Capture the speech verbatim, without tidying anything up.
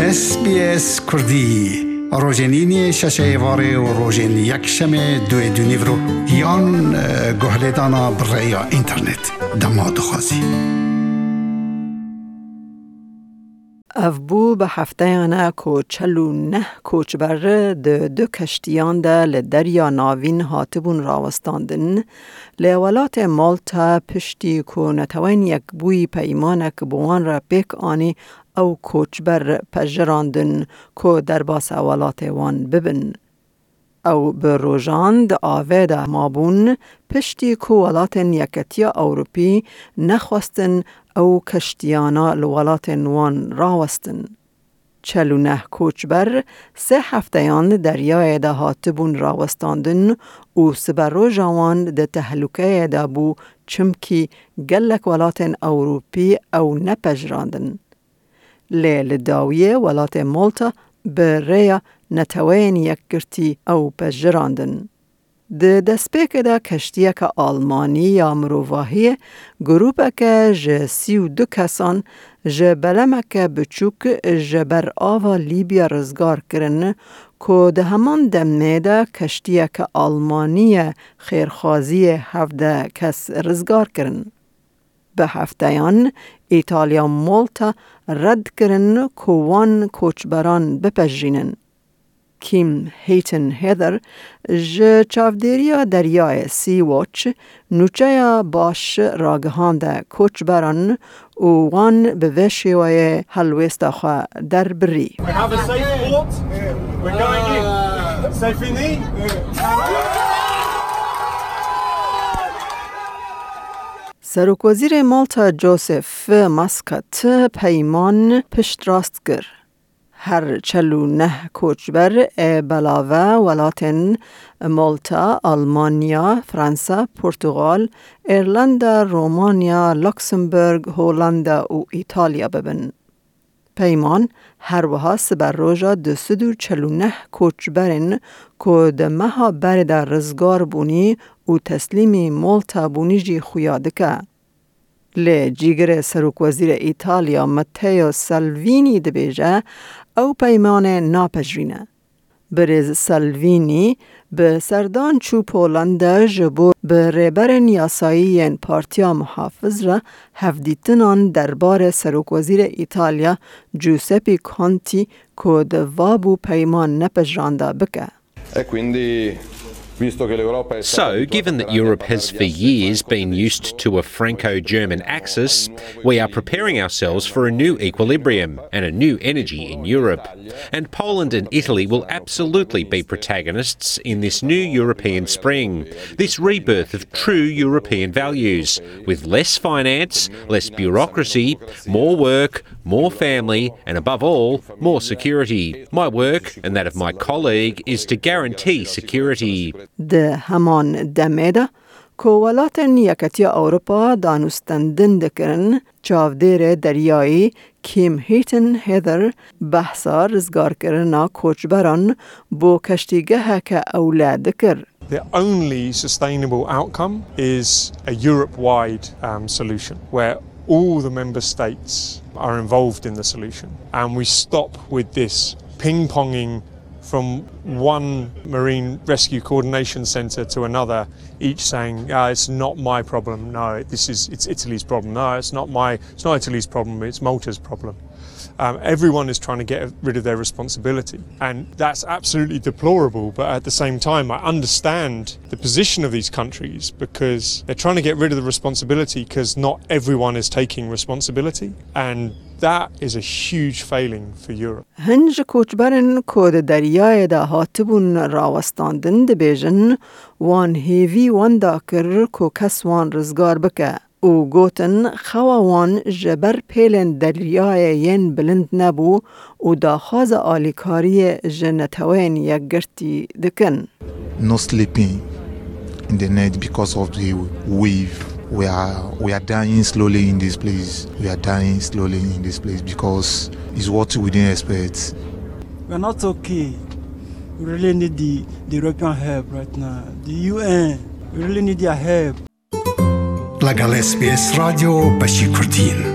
اس بی اس کردی روزنینی ششه واره و روزن یک شمه دوی دونی برو یان گهلیدانا برای اینترنت دماد خوازی افبو به هفته یانه که چلو نه کوچبر ده دو کشتیان ده لدریا ناوین هاتبون راوستاندن لولات مالتا پشتی که نتوین یک بوی پیمانک بوان را پیک آنی او کوچبر پجراندن که در باس اولات وان ببن. او به روژان ده آوه ده مابون پشتی که ولات یکتیا اوروپی نخواستن او کشتیانا لولات وان راوستن. چلو نه کوچبر سه هفتهان دریای ده هاتبون راوستاندن و سبر روژان ده تهلوکه ده بو چمکی گلک ولات اوروپی او نپجراندن. لیل داویه ولات مالتا به ریا نتوین یک گرتی او پجراندن. ده دسپیک ده کشتیه که آلمانی یا مروواهی گروپه که جه سی و دو کسان جه بلمه که بچوک جه بر آوا لیبیا رزگار کرن که ده همان دمنه ده کشتیه که آلمانی خیرخوازی هفده کس رزگار کرن. به هفتهان ایتالیا مالتا رد کرن که وان کوچبران بپجرینن. کیم هیتن هیدر ج چاودیریا دریای سی واچ نوچه باش راگهانده کوچبران و وان به وشیوه حلویست خواه در بری. We have a safe port. We're going in. Safe in the? سروک وزیر مالتا جوزف ماسکات پیمان پشت راست گر. هر چلو نه کوچبر بلاوه ولاتن مالتا، آلمانیا، فرانسه، پرتغال، ایرلند، رومانیا، لوکسمبورگ، هولند و ایتالیا ببن. پیمان هر وها سبر روژا دو سد و چلو نه کوچبرن که ده مها برد رزگار بونی و تسلیمی مالتا بونی جی خویاده که. لی جیگر سروک وزیر ایتالیا متیو سالوینی ده بیجه او پیمان ناپجرینه. برز سالوینی به سردان چو پولنده جبو به ریبر نیاسایی این پارتیا محافظ را هفدیتنان دربار سروک وزیر ایتالیا جوسپی کانتی که دوابو پیمان نپجرانده بکه. So, given that Europe has for years been used to a Franco-German axis, we are preparing ourselves for a new equilibrium and a new energy in Europe. And Poland and Italy will absolutely be protagonists in this new European spring, this rebirth of true European values, with less finance, less bureaucracy, more work, more family, and above all, more security. My work, and that of my colleague, is to guarantee security. ده همان دمیده که ولات یکتی اروپا دانستندن دکرن چاودیر دریایی کیم هیتن هیدر بحثا رزگار کرنا کوچبران بو کشتیگه که اولاد کر. The only sustainable outcome is a Europe-wide um, solution where all the member states are involved in the solution and we stop with this ping-ponging from one marine rescue coordination centre to another, each saying, ah, it's not my problem, no, this is, it's Italy's problem, no, it's not my, it's not Italy's problem, it's Malta's problem. Um, everyone is trying to get rid of their responsibility, and that's absolutely deplorable, but at the same time I understand the position of these countries because they're trying to get rid of the responsibility because not everyone is taking responsibility, and that is a huge failing for Europe. هنج کوچبرن کود دریای ده هاتبون راوستاندن ده بیجن وان هیوی وان داکر کو کس وان رزگار بکه او گوتن خوا وان جبر پیلن دریای ین بلند نبو او داخواز آلیکاری جنتوین یک گرتی دکن. No sleeping in the night because of the wave. We are we are dying slowly in this place. We are dying slowly in this place because it's what we didn't expect. We are not okay. We really need the, the European help right now. The U N, we really need their help. لگل اس بی اس رادیو بشی کردین.